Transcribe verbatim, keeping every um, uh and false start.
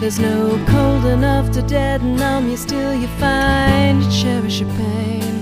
there's no cold enough to deaden numb you, still you find you cherish your pain.